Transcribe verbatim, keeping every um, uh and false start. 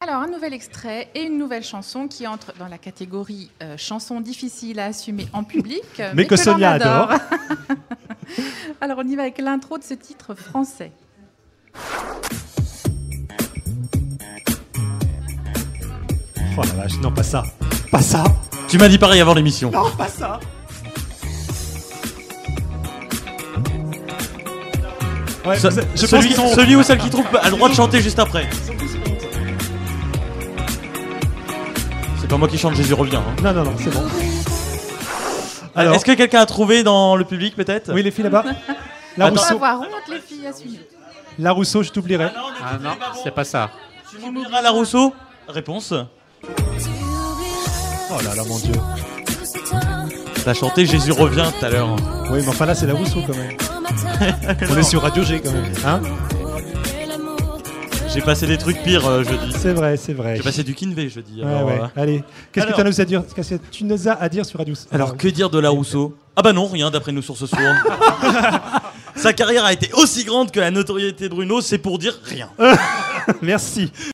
Alors, un nouvel extrait et une nouvelle chanson qui entre dans la catégorie euh, chanson difficile à assumer en public. mais, mais que, que Sonia adore. Alors, on y va avec l'intro de ce titre français. Oh la vache, non, pas ça. Pas ça. Tu m'as dit pareil avant l'émission. Non, pas ça. Ouais, Ce, je celui, pense sont... celui ou celle qui trouve a le droit de chanter juste après. C'est pas moi qui chante Jésus revient. Hein. Non, non, non, c'est bon. Alors, est-ce que quelqu'un a trouvé dans le public peut-être? Oui, les filles là-bas. La On va Rousseau. avoir honte, les filles, assumer. La Rousseau, je t'oublierai. Ah non, Ah non, c'est pas ça. Tu m'oublieras la Rousseau? Réponse. Oh là là, mon Dieu. T'as chanté Jésus revient tout à l'heure. Oui, mais enfin là, c'est la Rousseau quand même. On est sur Radio G quand même. Hein? J'ai passé des trucs pires euh, jeudi. C'est vrai, c'est vrai. J'ai passé du Kinvey jeudi. Ouais, Alors, ouais. euh... Allez, qu'est-ce alors... que tu as, nous à dire, qu'est-ce que tu nous as à dire sur Radio Alors, que dire de la Rousseau? Ah bah non, rien d'après nos sources sourdes. Sa carrière a été aussi grande que la notoriété de Bruno, c'est pour dire rien. Merci.